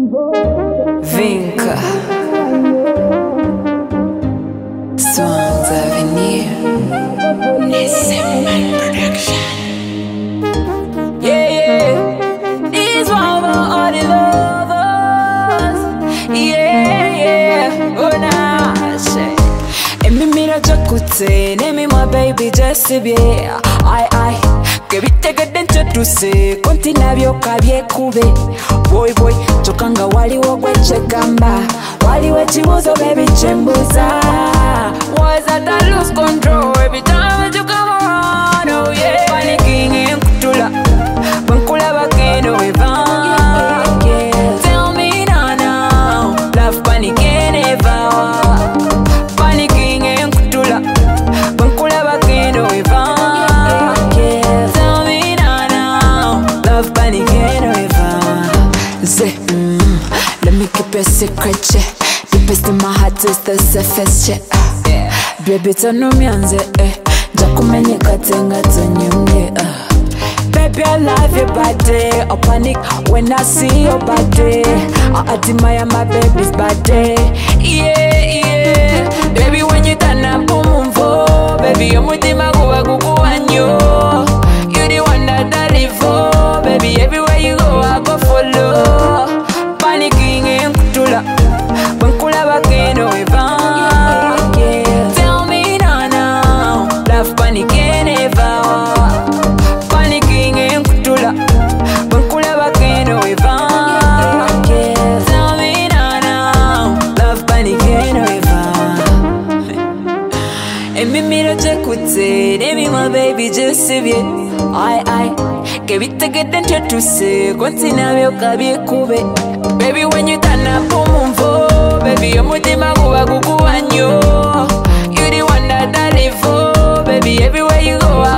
Vinca Swans Avenue Nissan Production. Yeah, these one for all the lovers. Yeah, oh nah, say. Emi mira jakute, nemi my baby Jessie. I. Kebitega dentro tuse, kontina byoka byekube. Boy, chokanga waliwo gwechegamba. Waliwo ekibuzo baby chembuza. Was that I lose control every time that you come around? Oh yeah, panicking in kutula, bankula bakeno eva. Tell me now, love panicking eva. Panicking in kutula, bankula bakeno eva. Let me keep a secret, yeah. The best in my heart is the safest, yeah. Baby, tano mianze, Jakumeni katenga tanyumye, Baby, I love your body. I panic when I see your body. I admire my baby's body. Yeah. Baby, when you turn up, boom, baby, you're mutima guanyo. You the one that I live for. Baby, everywhere you go, I go follow. Panicking in kutula, bankula bakeno eva. Tell me now, love panicking eva. Panicking in kutula, bankula bakeno eva. Tell me now, love panicking eva. Emi mira jakute, nemi my baby Jessie. I. Kebitega dentro tuse, kontina byoka byekube. Baby, when you turn up, boom, baby, you're mutima guanyo. You the one that I live for. Baby, everywhere you go,